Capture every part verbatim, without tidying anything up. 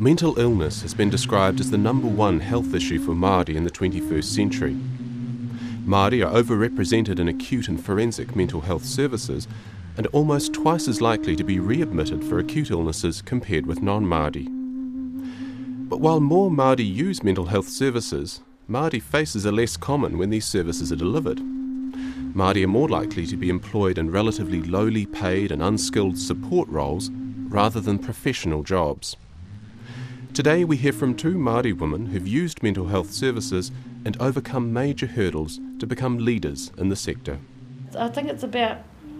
Mental illness has been described as the number one health issue for Māori in the twenty-first century. Māori are overrepresented in acute and forensic mental health services and are almost twice as likely to be readmitted for acute illnesses compared with non-Māori. But while more Māori use mental health services, Māori faces are less common when these services are delivered. Māori are more likely to be employed in relatively lowly paid and unskilled support roles rather than professional jobs. Today we hear from two Māori women who've used mental health services and overcome major hurdles to become leaders in the sector. I think it's about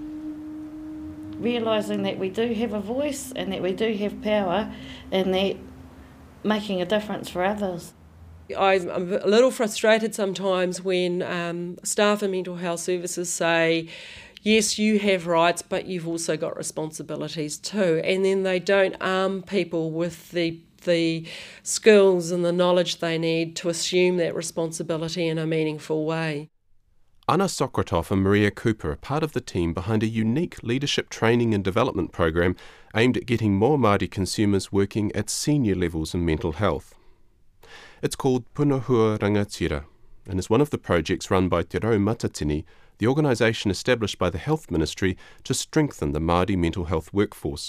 realising that we do have a voice and that we do have power and that making a difference for others. I'm a little frustrated sometimes when um, staff in mental health services say, yes, you have rights, but you've also got responsibilities too. And then they don't arm people with the the skills and the knowledge they need to assume that responsibility in a meaningful way. Anna Sokratov and Maria Cooper are part of the team behind a unique leadership training and development program aimed at getting more Māori consumers working at senior levels in mental health. It's called Punahua Rangatira and is one of the projects run by Te Rau Matatini, the organisation established by the Health Ministry to strengthen the Māori mental health workforce.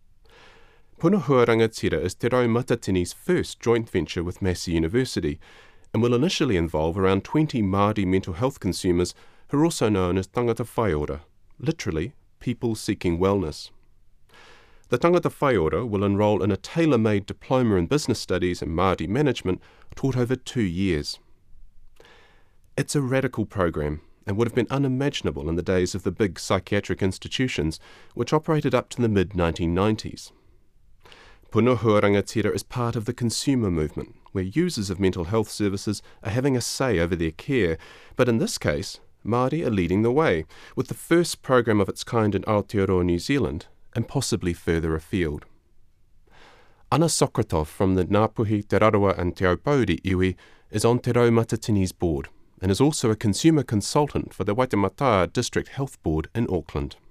Punahua Rangatira is Te Rau Matatini's first joint venture with Massey University and will initially involve around twenty Māori mental health consumers who are also known as tangata whaiora, literally people seeking wellness. The tangata whaiora will enrol in a tailor-made diploma in business studies and Māori management taught over two years. It's a radical program and would have been unimaginable in the days of the big psychiatric institutions which operated up to the mid nineteen nineties. Punahua Rangatira is part of the consumer movement, where users of mental health services are having a say over their care, but in this case, Māori are leading the way, with the first program of its kind in Aotearoa, New Zealand, and possibly further afield. Anna Sokratov from the Ngāpuhi, Te Rarawa and Te Aupauri iwi is on Te Rau Matatini's board, and is also a consumer consultant for the Waitemata District Health Board in Auckland.